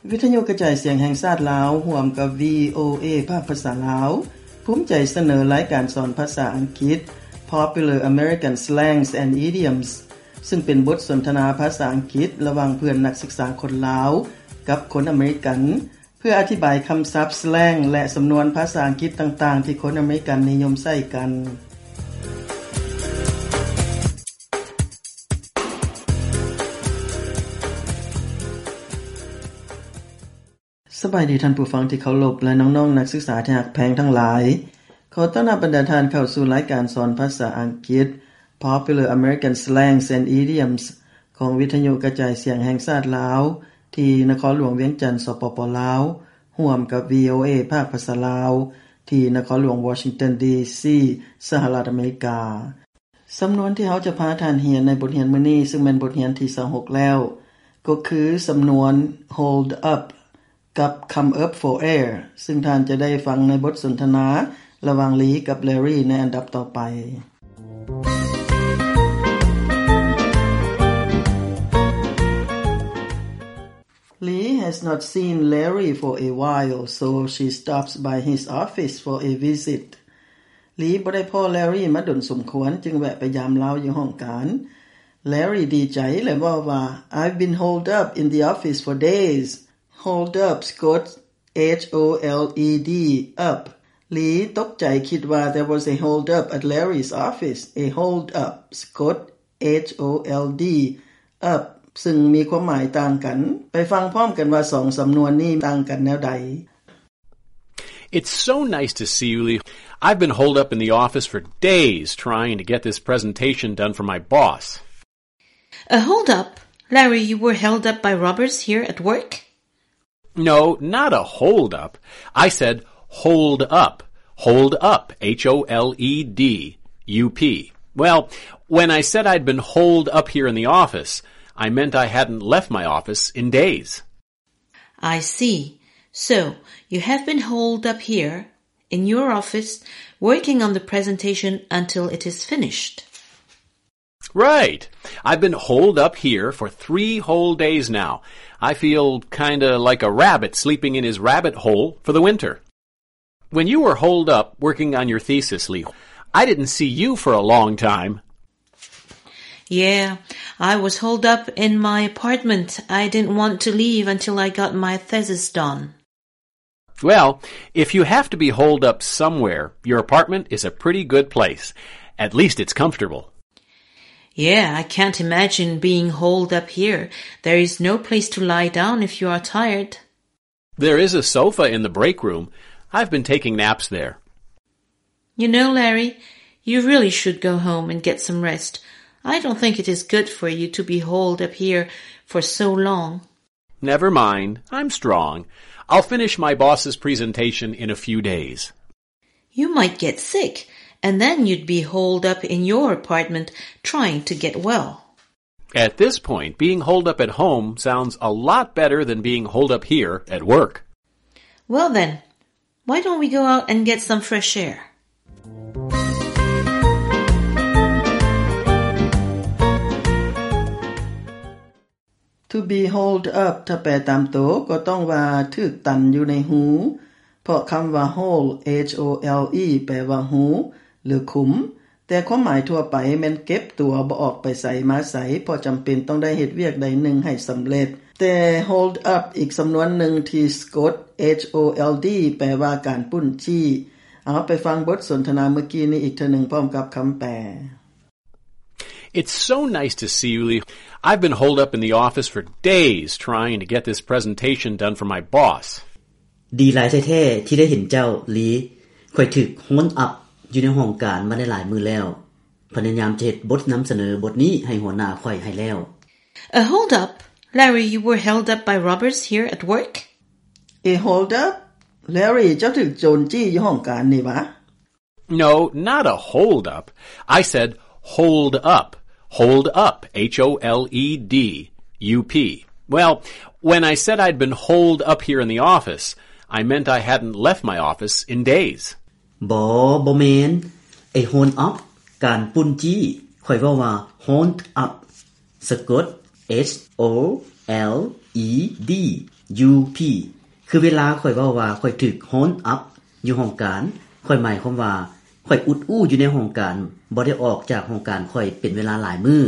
วิทยุกระจายเสียงแห่งชาติลาวร่วมกับ VOA ภาคภาษาลาวภูมิใจเสนอรายการสอนภาษาอังกฤษ Popular American Slangs and Idioms ซึ่งเป็นบทสนทนาภาษาอังกฤษระหว่างเพื่อนนักศึกษาคนลาวกับคนอเมริกันเพื่ออธิบายคำศัพท์ slang และสำนวนภาษาอังกฤษต่างๆที่คนอเมริกันนิยมใช้กันสบายดีท่านผู้ฟังที่เคารพและน้องๆนักศึกษาที่รักแพงทั้งหลายขอต้อนรับบรรดาท่านเข้าสู่รายการสอนภาษาอังกฤษ Popular American Slangs and Idioms ของวิทยุกระจายเสียงแห่งชาติลาวที่นครหลวงเวียงจันทน์สปป.ลาวร่วมกับ VOA ภาคภาษาลาวที่นครหลวงวอชิงตัน DC สหรัฐอเมริกาสำนวนที่เฮาจะพาท่านเรียนในบทเรียนมื้อนี้ซึ่งเป็นบทเรียนที่26แล้วก็คือสำนวน hold upกับ come up for air ซึ่งท่านจะได้ฟังในบทสนทนาระหว่างลีกับ Larry ในอันดับต่อไป Lee has not seen Larry for a while, so she stops by his office for a visit. Lee บ่ได้พ้อ Larry มาดนสมควรจึงแวะไปยามเลาอยู่ห้องการ Larry ดีใจและว่า I've been holed up in the office for days.Hold up สะกด H-O-L-E-D up ลีตกใจคิดว่า there was a hold up at Larry's office a hold up สะกด H-O-L-D up ซึ่งมีความหมายต่างกันไปฟังพร้อมกันว่าสองสำนวนนี้ต่างกันแนวใด It's so nice to see you, Lee. I've been holed up in the office for days trying to get this presentation done for my boss. A hold up? Larry, you were held up by robbers here at work?No, not a hold up. I said hold up. Hold up. H-O-L-E-D-U-P. Well, when I said I'd been holed up here in the office, I meant I hadn't left my office in days. I see. So, you have been holed up here in your office working on the presentation until it is finished. Right. I've been holed up here for 3 whole days now.I feel kinda like a rabbit sleeping in his rabbit hole for the winter. When you were holed up working on your thesis, Lee, I didn't see you for a long time. Yeah, I was holed up in my apartment. I didn't want to leave until I got my thesis done. Well, if you have to be holed up somewhere, your apartment is a pretty good place. At least it's comfortable.Yeah, I can't imagine being holed up here. There is no place to lie down if you are tired. There is a sofa in the break room. I've been taking naps there. You know, Larry, you really should go home and get some rest. I don't think it is good for you to be holed up here for so long. Never mind. I'm strong. I'll finish my boss's presentation in a few days. You might get sick.And then you'd be holed up in your apartment trying to get well. At this point, being holed up at home sounds a lot better than being holed up here at work. Well then, why don't we go out and get some fresh air? To be holed up ถ้าแปลตามตัวก็ต้องว่าถูกตันอยู่ในหูเพราะคำว่า hole H-O-L-E แปลว่าหูหรือขุมแต่ความหมายทั่วไปแม่นเก็บตัวบ่ออกไปใส่มาใส่เพราะจำเป็นต้องได้เฮ็ดเวียกใดหนึ่งให้สำเร็จแต่ hold up อีกสำนวนหนึ่งที่สะกด H-O-L-D แปลว่าการปุ้นจี้เอาไปฟังบทสนทนาเมื่อกี้นี้อีกเทื่อนึงพร้อมกับคำแปล It's so nice to see you, Lee. I've been holed up in the office for days trying to get this presentation done for my boss. ดีหลายแท้ๆที่ได้เห็นเจ้าลีค่อยถูก hold upอยู่ในห้องการมาได้หลายมื้อแล้วพยายามจะเฮ็ดบทนำเสนอบทนี้ให้หัวหน้าค่อยให้แล้ว A hold up? Larry, you were held up by robbers here at work? A hold up? Larry เจ้าถูกโจรจี้อยู่ห้องการนี่วะ No, not a hold up. I said hold up. Hold up. H-O-L-E-D-U-P. Well, when I said I'd been holed up here in the office, I meant I hadn't left my office in days. บ่แม่นไอ้ hold up การปุ้นจี้ค่อยเว้าว่า hold up สะกด H O L E D UP คือเวลาข่อยเว้าว่าข่อยถูก hold up อยู่ห้องการข่อยหมายความว่าข่อยอุดอู้อยู่ในห้องการบ่ได้ออกจากห้องการข่อยเป็นเวลาหลายมื้อ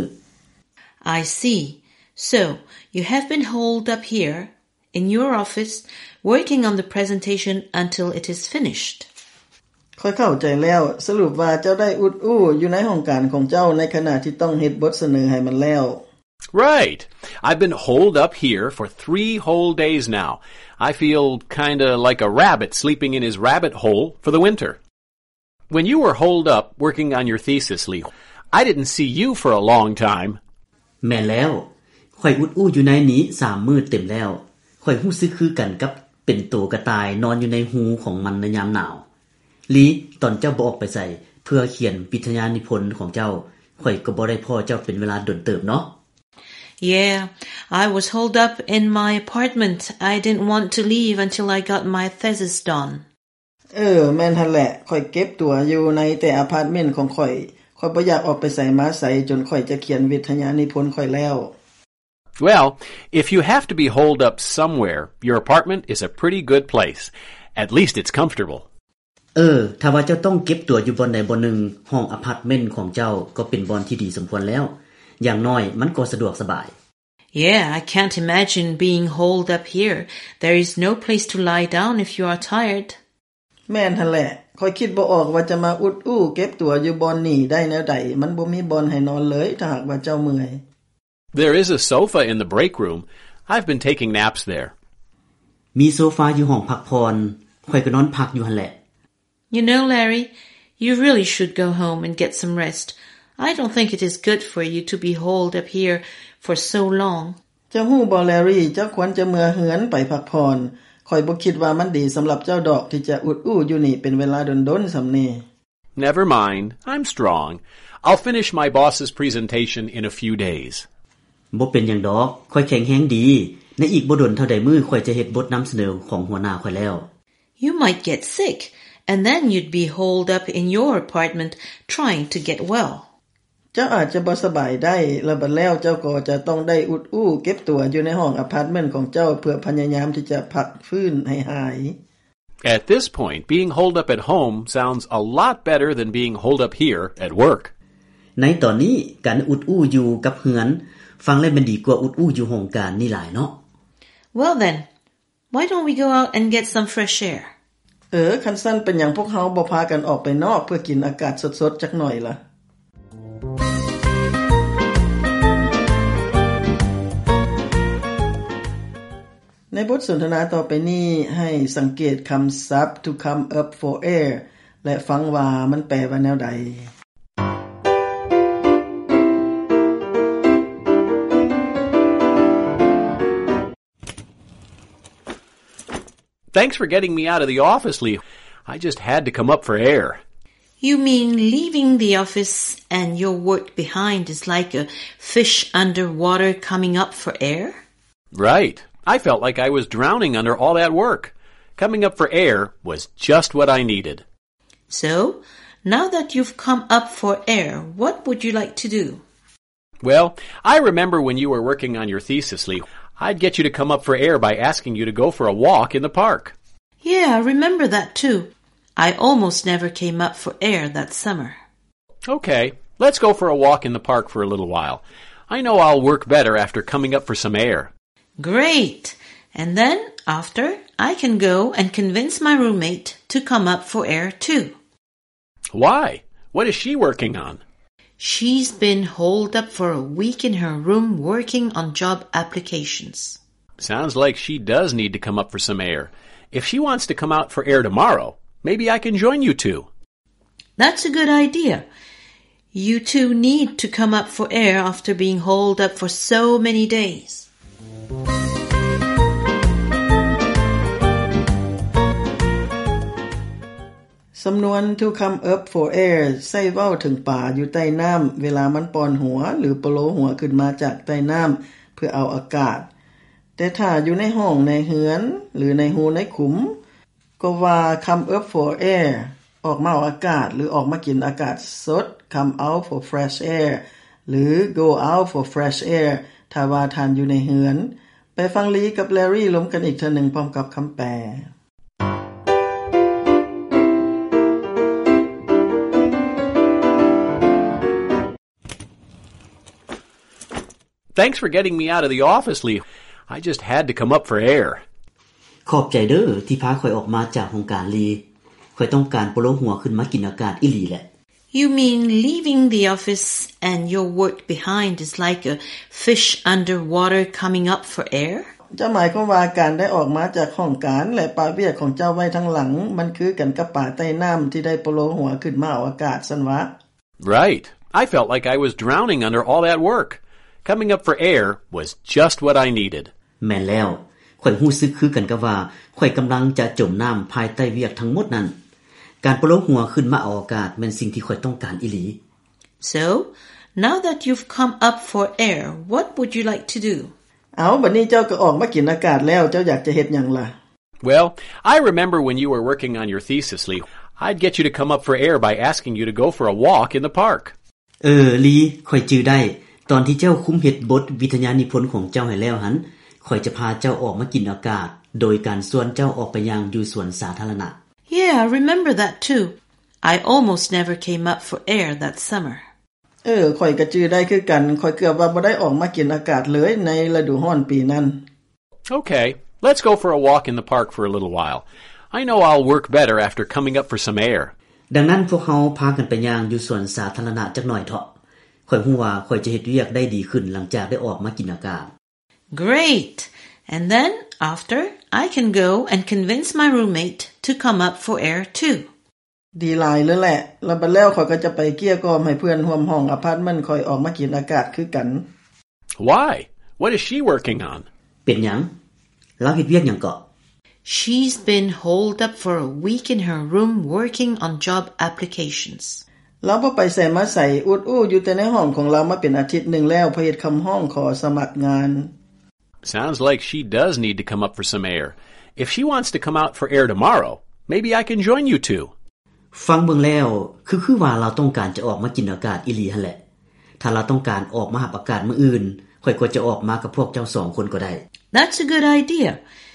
I see. So, you have been holed up here in your office working on the presentation until it is finished. ค่อยเข้าใจแล้วสรุปว่าเจ้าได้อุดอู้อยู่ในห้องการของเจ้าในขณะที่ต้องเฮ็ดบทเสนอให้มันแล้ว Right. I've been holed up here for 3 whole days now. I feel kinda like a rabbit sleeping in his rabbit hole for the winter. When you were holed up working on your thesis, Lee, I didn't see you for a long time. แม่นแล้วข่อยอุดอู้อยู่ในนี้3มื้อเต็มแล้วข่อยรู้สึกคือกันกับเป็นโตกระต่ายนอนอยู่ในหูของมันในยามหนาวลีตอนเจ้าบ่ออกไปใส่เพื่อเขียนวิทยานิพนธ์ของเจ้าข่อยก็บ่ได้พอเจ้าเป็นเวลาดนเติบเนาะ Yeah, I was holed up in my apartment. I didn't want to leave until I got my thesis done. แม่นหั่นแหละข่อยเก็บตัวอยู่ในแต่อพาร์ตเมนต์ของข่อยบ่อยากออกไปใส่มาใส่จนข่อยจะเขียนวิทยานิพนธ์ข่อยแล้ว Well, if you have to be holed up somewhere, your apartment is a pretty good place. At least it's comfortable. ถ้าว่าเจ้าต้องเก็บตัวอยู่บนใดบนหนึ่งห้องอพาร์ตเมนต์ของเจ้าก็เป็นบอนที่ดีสมควรแล้วอย่างน้อยมันก็สะดวกสบาย Yeah, I can't imagine being holed up here. There is no place to lie down if you are tired. แม่นหั่นแหละข่อยคิดบ่ออกว่าจะมาอุดอู้เก็บตัวอยู่บอนนี่ได้แนวใดมันบ่มีบอนให้นอนเลยถ้าหากว่าเจ้าเมื่อย There is a sofa in the break room. I've been taking naps there. มีโซฟาอยู่ห้องพักพรข่อยก็นอนพักอยู่หั่นแหละ You know, Larry, you really should go home and get some rest. I don't think it is good for you to be holed up here for so long. เจ้าฮู้บ่แลรี่เจ้าควรจะเมื่อเหือนไปพักพรข่อยบ่คิดว่ามันดีสำหรับเจ้าดอกที่จะอุดอู้อยู่นี่เป็นเวลาดนๆส่ำนี้ Never mind. I'm strong. I'll finish my boss's presentation in a few days. บ่เป็นหยังดอกข่อยแข็งแรงดีในอีกบ่ดนเท่าใดมื้อข่อยจะเฮ็ดบทนำเสนอของหัวหน้าข่อยแล้ว You might get sick, and then you'd be holed up in your apartment trying to get well. เจ้าอาจจะบ่สบายได้แล้วบัดแล้วเจ้าก็จะต้องได้อุดอู้เก็บตัวอยู่ในห้องอพาร์ตเมนต์ของเจ้าเพื่อพยายามที่จะพักฟื้นให้หาย At this point, being holed up at home sounds a lot better than being holed up here at work. ในตอนนี้การอุดอู้อยู่กับเหือนฟังแล้วมันดีกว่าอุดอู้อยู่ห้องการนี่หลายเนาะ Well then, why don't we go out and get some fresh air? คันซั่นเป็นหยังพวกเฮาบ่พากันออกไปนอกเพื่อกินอากาศสดๆจักหน่อยล่ะในบทสนทนาต่อไปนี้ให้สังเกตคำศัพท์ to come up for air และฟังว่ามันแปลว่าแนวใด Thanks for getting me out of the office, Lee. I just had to come up for air. You mean leaving the office and your work behind is like a fish underwater coming up for air? Right. I felt like I was drowning under all that work. Coming up for air was just what I needed. So, now that you've come up for air, what would you like to do? Well, I remember when you were working on your thesis, Lee, I'd get you to come up for air by asking you to go for a walk in the park. Yeah, I remember that too. I almost never came up for air that summer. Okay, let's go for a walk in the park for a little while. I know I'll work better after coming up for some air. Great! And then, after, I can go and convince my roommate to come up for air too. Why? What is she working on? She's been holed up for a week in her room working on job applications. Sounds like she does need to come up for some air. If she wants to come out for air tomorrow, maybe I can join you two. That's a good idea. You two need to come up for air after being holed up for so many days. สำนวน to come up for air ใช้เว้าถึงปลาอยู่ใต้น้ำเวลามันปอนหัวหรือโปโลหัวขึ้นมาจากใต้น้ำเพื่อเอาอากาศแต่ถ้าอยู่ในห้องในเหือนหรือในหูในขุมก็ว่า come up for air ออกมาเอาอากาศหรือออกมากินอากาศสด come out for fresh air หรือ go out for fresh air ถ้าว่าท่านอยู่ในเหือนไปฟังลีกับแลรี่ล้มกันอีกเทื่อนึงพร้อมกับคําแปล Thanks for getting me out of the office, Lee. I just had to come up for air. ขอบใจเด้อที่พาข่อยออกมาจากโรงการลีข่อยต้องการโปโลหัวขึ้นมากินอากาศอีหลีแหละ You mean leaving the office and your work behind is like a fish underwater coming up for air? จะหมายความว่าการได้ออกมาจากห้องการและปาเวียกของเจ้าไว้ทั้งหลังมันคือกันกับป่าใต้น้ำที่ได้โปโลหัวขึ้นมาเอาอากาศซั่นวะ Right. I felt like I was drowning under all that work.Coming up for air was just what I needed. แม่นแล้วข่อยรู้สึกคือกันกับว่าข่อยกําลังจะจมน้ำภายใต้เวียกทั้งหมดนั้นการโปโลหัวขึ้นมาเอาอากาศแม่นสิ่งที่ข่อยต้องการอีหลี So, now that you've come up for air, what would you like to do? เอาบัดนี้เจ้าก็ออกมากินอากาศแล้วเจ้าอยากจะเฮ็ดหยังล่ะ Well, I remember when you were working on your thesis, Lee. I'd get you to come up for air by asking you to go for a walk in the park. ลีข่อยจื้อได้ตอนที่เจ้าคุมเฮ็ดบทวิทยานิพนธ์ของเจ้าให้แล้วหันข่อยจะพาเจ้าออกมากินอากาศโดยการส่วนเจ้าออกไปยังอยู่สวนสาธารณะ Yeah, I remember that too. I almost never came up for air that summer. ข่อยก็จื้อได้คือกันข่อยเกือบว่าบ่ได้ออกมากินอากาศเลยในฤดูร้อนปีนั้น Okay, let's go for a walk in the park for a little while. I know I'll work better after coming up for some air. ดังนั้นพวกเฮาพากันไปย่างอยู่สวนสาธารณะจักหน่อยเถาะข่อยฮู้ว่าข่อยจะเฮ็ดเวียกได้ดีขึ้นหลังจากได้ออกมากินอากาศ Great! And then, after, I can go and convince my roommate to come up for air too. ดีหลายเลยแหละแล้วบัดแล้วข่อยก็จะไปเกลี้ยกล่อมให้เพื่อนร่วมห้องอพาร์ตเมนต์ข่อยออกมากินอากาศคือกัน Why? What is she working on? เป็นหยังเราเฮ็ดเวียกหยังเกาะ She's been holed up for a week in her room working on job applications. เราบ่ไปใส่มาใส่อุดอู้อยู่แต่ในห้องของเรามาเป็นอาทิตย์นึงแล้วเพื่อเฮ็ดคำห้องขอสมัครงาน Sounds like she does need to come up for some air. If she wants to come out for air tomorrow, maybe I can join you two. ฟังเบิ่งแล้วคือว่าเราต้องการจะออกมากินอากาศอีหลีหั่นแหละถ้าเราต้องการออกมาหับอากาศมื้ออื่นข่อยก็จะออกมากับพวกเจ้า2คนก็ได้ That's a good idea.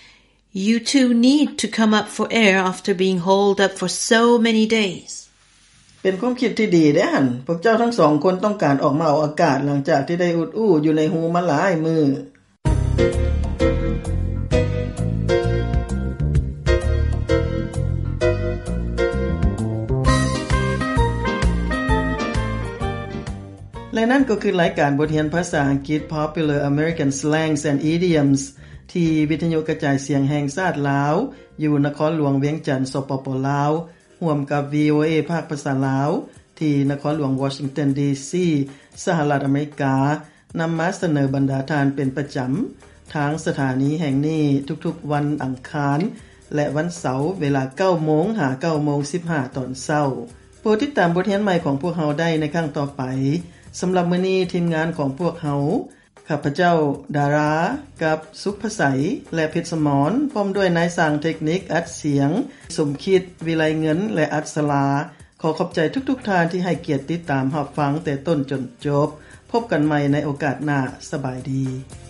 You two need to come up for air after being holed up for so many days. เป็นความคิดที่ดีเด้อหั่นพวกเจ้าทั้ง2คนต้องการออกมาเอาอากาศหลังจากที่ได้อุดอู้อยู่ในหูมาหลายมื้อและนั่นก็คือรายการบทเรียนภาษาอังกฤษ Popular American Slangs and Idioms ที่วิทยุกระจายเสียงแห่งชาติลาวอยู่นครหลวงเวียงจันทน์สปป.ลาวร่วมกับ VOA ภาคภาษาลาวที่นครหลวงวอชิงตัน DC สหรัฐอเมริกานำมาเสนอบรรดาทานเป็นประจำทางสถานีแห่งนี้ทุกๆวันอังคารและวันเสาร์เวลา 9:00 นหา 9:15 นตอนเช้าโปรดติดตามบทเรียนใหม่ของพวกเราได้ในครั้งต่อไปสำหรับมื้อนี้ทีมงานของพวกเฮาข้าพเจ้าดารากับสุภไสยและเพชรสมรพร้อมด้วยนายสร้างเทคนิคอัดเสียงสมคิดวิไลเงินและอัศราขอขอบใจทุกๆท่านที่ให้เกียรติติดตามรับฟังแต่ต้นจนจบพบกันใหม่ในโอกาสหน้าสบายดี